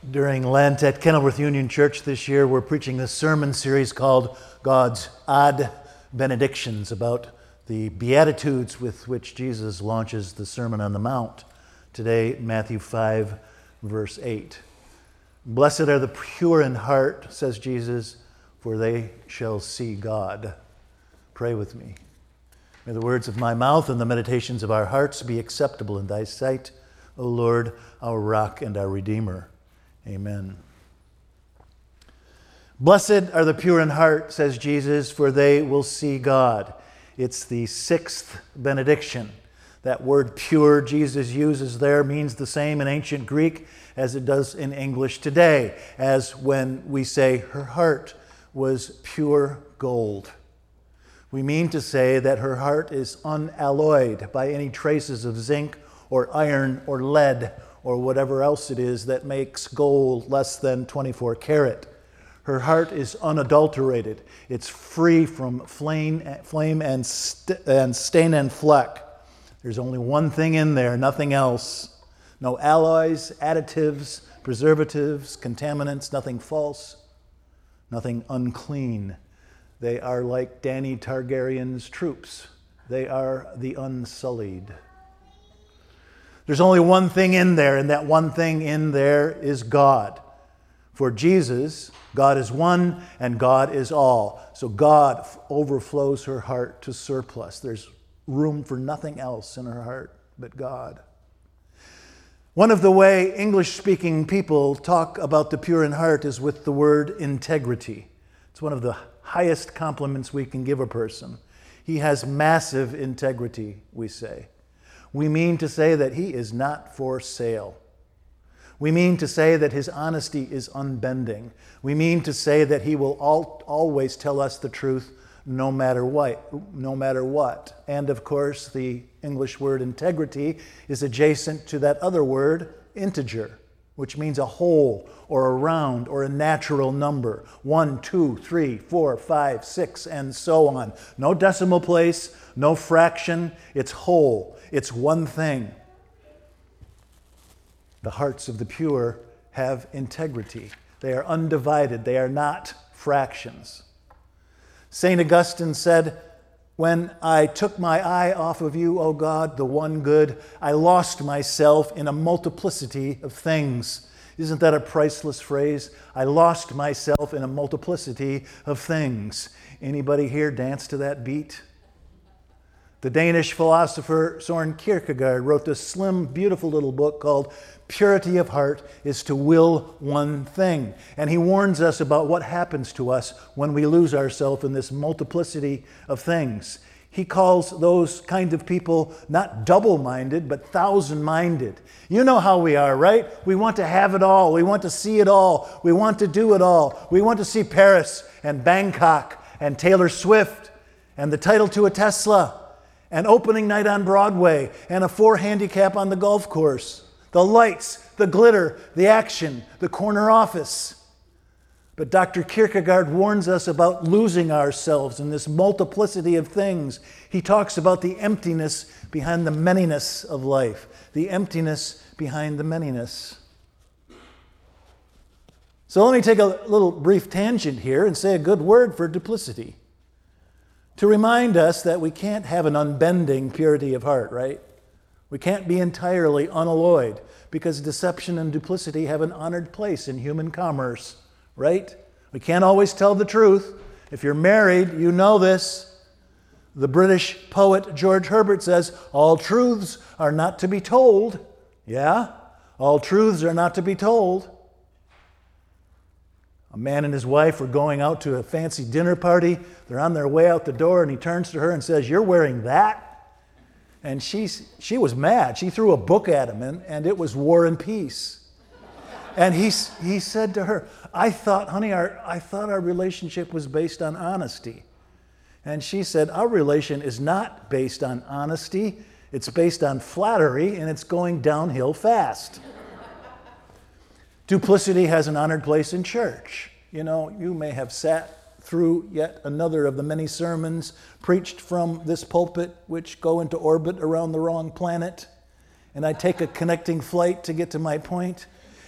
During Lent at Kenilworth Union Church this year, we're preaching this sermon series called God's Odd Benedictions, about the Beatitudes with which Jesus launches the Sermon on the Mount. Today, Matthew 5, verse 8. Blessed are the pure in heart, says Jesus, for they shall see God. Pray with me. May the words of my mouth and the meditations of our hearts be acceptable in thy sight, O Lord, our rock and our Redeemer. Amen. Blessed are the pure in heart, says Jesus, for they will see God. It's the sixth benediction. That word pure Jesus uses there means the same in ancient Greek as it does in English today, as when we say her heart was pure gold. We mean to say that her heart is unalloyed by any traces of zinc or iron or lead or whatever else it is that makes gold less than 24 karat. Her heart is unadulterated. It's free from flame and stain and fleck. There's only one thing in there, nothing else. No alloys, additives, preservatives, contaminants, nothing false, nothing unclean. They are like Dany Targaryen's troops. They are the unsullied. There's only one thing in there, and that one thing in there is God. For Jesus, God is one and God is all. So God overflows her heart to surplus. There's room for nothing else in her heart but God. One of the way English-speaking people talk about the pure in heart is with the word integrity. It's one of the highest compliments we can give a person. He has massive integrity, we say. We mean to say that he is not for sale. We mean to say that his honesty is unbending. We mean to say that he will always tell us the truth no matter what. And of course, the English word integrity is adjacent to that other word, integer, which means a whole or a round or a natural number. 1, 2, 3, 4, 5, 6, and so on. No decimal place, no fraction. It's whole. It's one thing. The hearts of the pure have integrity. They are undivided. They are not fractions. St. Augustine said, "When I took my eye off of you, O God, the one good, I lost myself in a multiplicity of things." Isn't that a priceless phrase? I lost myself in a multiplicity of things. Anybody here dance to that beat? The Danish philosopher Søren Kierkegaard wrote this slim, beautiful little book called Purity of Heart is to Will One Thing. And he warns us about what happens to us when we lose ourselves in this multiplicity of things. He calls those kind of people not double-minded, but thousand-minded. You know how we are, right? We want to have it all. We want to see it all. We want to do it all. We want to see Paris and Bangkok and Taylor Swift and the title to a Tesla and opening night on Broadway and a 4 handicap on the golf course. The lights, the glitter, the action, the corner office. But Dr. Kierkegaard warns us about losing ourselves in this multiplicity of things. He talks about the emptiness behind the manyness of life, the emptiness behind the manyness. So let me take a little brief tangent here and say a good word for duplicity, to remind us that we can't have an unbending purity of heart, right? We can't be entirely unalloyed, because deception and duplicity have an honored place in human commerce, right? We can't always tell the truth. If you're married, you know this. The British poet George Herbert says, all truths are not to be told. Yeah, all truths are not to be told. A man and his wife were going out to a fancy dinner party. They're on their way out the door, and he turns to her and says, "You're wearing that?" And she was mad. She threw a book at him, and it was War and Peace. And he said to her, I thought our relationship was based on honesty." And she said, "Our relation is not based on honesty. It's based on flattery, and it's going downhill fast." Duplicity has an honored place in church. You know, you may have sat through yet another of the many sermons preached from this pulpit which go into orbit around the wrong planet, and I take a connecting flight to get to my point.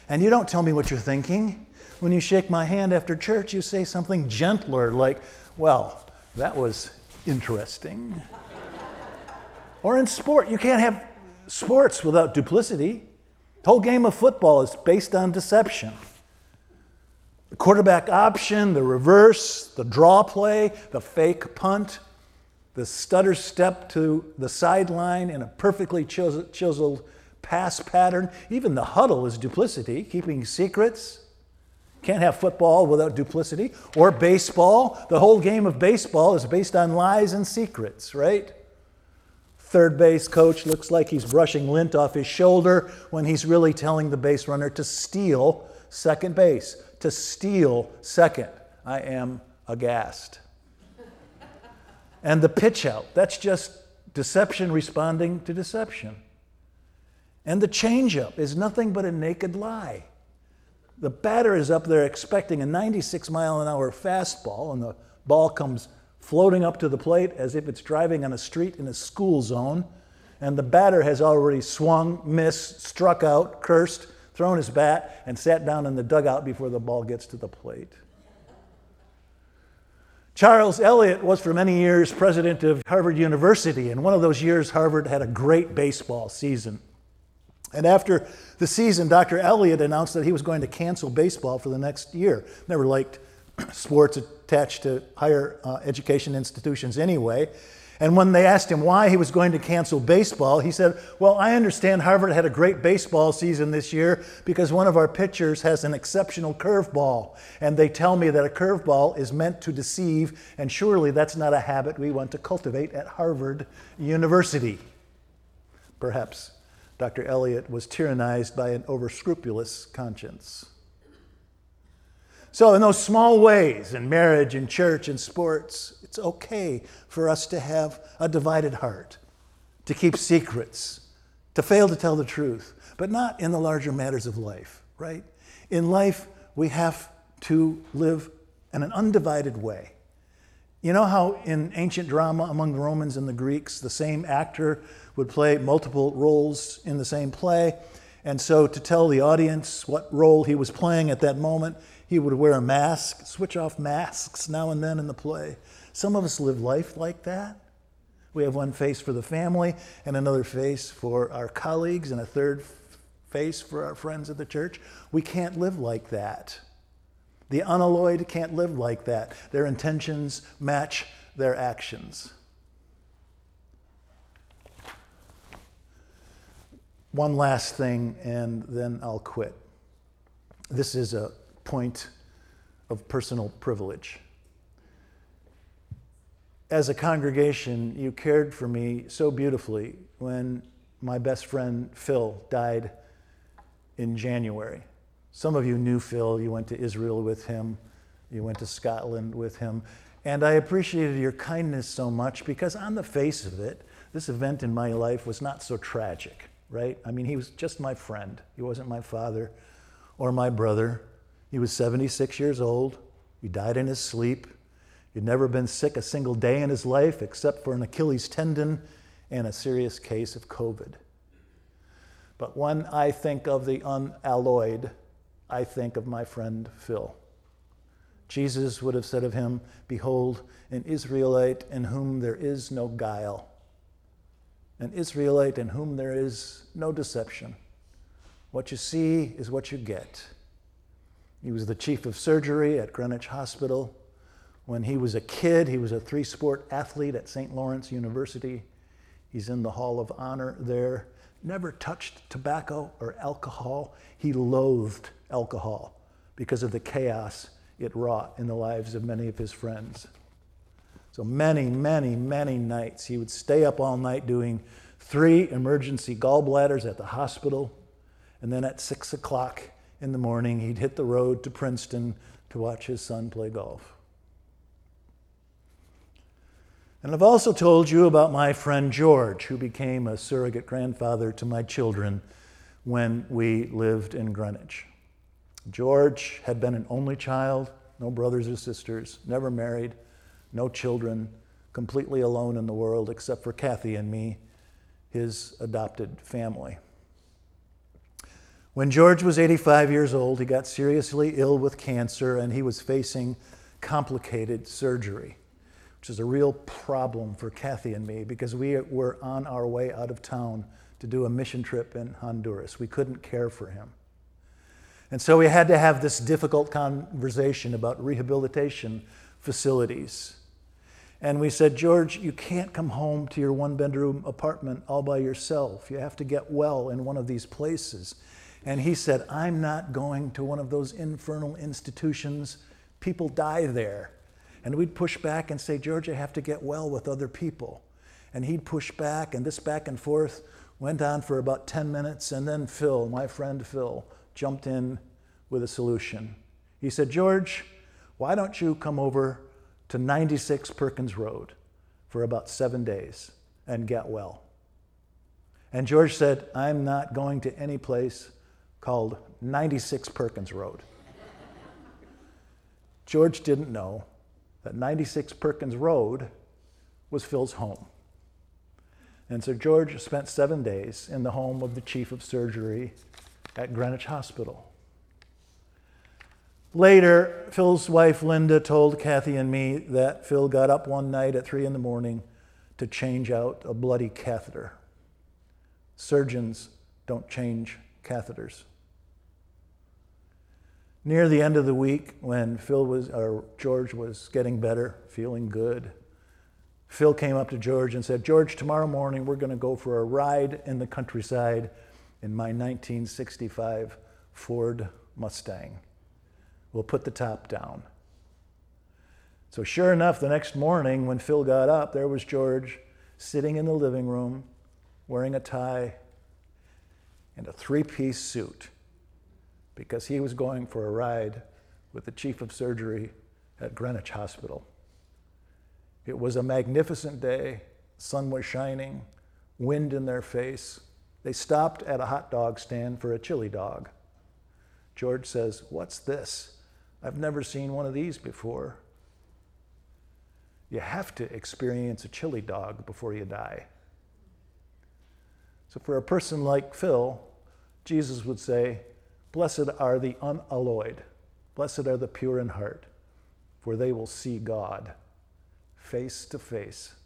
And you don't tell me what you're thinking. When you shake my hand after church, you say something gentler like, well, that was interesting. Or in sport, you can't have sports without duplicity. The whole game of football is based on deception. The quarterback option, the reverse, the draw play, the fake punt, the stutter step to the sideline in a perfectly chiseled pass pattern. Even the huddle is duplicity, keeping secrets. Can't have football without duplicity. Or baseball. The whole game of baseball is based on lies and secrets, right? Third base coach looks like he's brushing lint off his shoulder when he's really telling the base runner to steal second base. To steal second. I am aghast. And the pitch out, that's just deception responding to deception. And the changeup is nothing but a naked lie. The batter is up there expecting a 96-mile-an-hour fastball, and the ball comes floating up to the plate as if it's driving on a street in a school zone, and the batter has already swung, missed, struck out, cursed, thrown his bat, and sat down in the dugout before the ball gets to the plate. Charles Eliot was for many years president of Harvard University, and one of those years Harvard had a great baseball season. And after the season, Dr. Eliot announced that he was going to cancel baseball for the next year. Never liked sports attached to higher education institutions anyway. And when they asked him why he was going to cancel baseball, he said, well, I understand Harvard had a great baseball season this year because one of our pitchers has an exceptional curveball. And they tell me that a curveball is meant to deceive, and surely that's not a habit we want to cultivate at Harvard University. Perhaps Dr. Eliot was tyrannized by an over-scrupulous conscience. So in those small ways, in marriage, in church, in sports, it's okay for us to have a divided heart, to keep secrets, to fail to tell the truth, but not in the larger matters of life, right? In life, we have to live in an undivided way. You know how in ancient drama among the Romans and the Greeks, the same actor would play multiple roles in the same play? And so to tell the audience what role he was playing at that moment, he would wear a mask, switch off masks now and then in the play. Some of us live life like that. We have one face for the family and another face for our colleagues and a third face for our friends at the church. We can't live like that. The unalloyed can't live like that. Their intentions match their actions. One last thing, and then I'll quit. This is a point of personal privilege. As a congregation, you cared for me so beautifully when my best friend Phil died in January. Some of you knew Phil. You went to Israel with him. You went to Scotland with him. And I appreciated your kindness so much because on the face of it, this event in my life was not so tragic, right? I mean, he was just my friend. He wasn't my father or my brother. He was 76 years old. He died in his sleep. He'd never been sick a single day in his life except for an Achilles tendon and a serious case of COVID. But when I think of the unalloyed, I think of my friend Phil. Jesus would have said of him, "Behold, an Israelite in whom there is no guile, an Israelite in whom there is no deception. What you see is what you get." He was the chief of surgery at Greenwich Hospital. When he was a kid, he was a three-sport athlete at St. Lawrence University. He's in the Hall of Honor there. Never touched tobacco or alcohol. He loathed alcohol because of the chaos it wrought in the lives of many of his friends. So many, many, many nights he would stay up all night doing 3 emergency gallbladders at the hospital, and then at 6 o'clock in the morning he'd hit the road to Princeton to watch his son play golf. And I've also told you about my friend George, who became a surrogate grandfather to my children when we lived in Greenwich. George had been an only child, no brothers or sisters, never married, no children, completely alone in the world except for Kathy and me, his adopted family. When George was 85 years old, he got seriously ill with cancer, and he was facing complicated surgery, which is a real problem for Kathy and me because we were on our way out of town to do a mission trip in Honduras. We couldn't care for him. And so we had to have this difficult conversation about rehabilitation facilities. And we said, George, you can't come home to your one-bedroom apartment all by yourself. You have to get well in one of these places. And he said, I'm not going to one of those infernal institutions. People die there. And we'd push back and say, George, I have to get well with other people. And he'd push back, and this back and forth went on for about 10 minutes. And then Phil, my friend Phil, jumped in with a solution. He said, George, why don't you come over to 96 Perkins Road for about 7 days and get well? And George said, I'm not going to any place called 96 Perkins Road. George didn't know that 96 Perkins Road was Phil's home. And so George spent 7 days in the home of the chief of surgery at Greenwich Hospital. Later, Phil's wife Linda told Kathy and me that Phil got up one night at 3 a.m. to change out a bloody catheter. Surgeons don't change catheters. Near the end of the week, when George was getting better, feeling good, Phil came up to George and said, George, tomorrow morning we're going to go for a ride in the countryside in my 1965 Ford Mustang. We'll put the top down. So sure enough, the next morning when Phil got up, there was George sitting in the living room wearing a tie and a 3-piece suit because he was going for a ride with the chief of surgery at Greenwich Hospital. It was a magnificent day. Sun was shining, wind in their face. They stopped at a hot dog stand for a chili dog. George says, what's this? I've never seen one of these before. You have to experience a chili dog before you die. So for a person like Phil, Jesus would say, blessed are the unalloyed, blessed are the pure in heart, for they will see God face to face.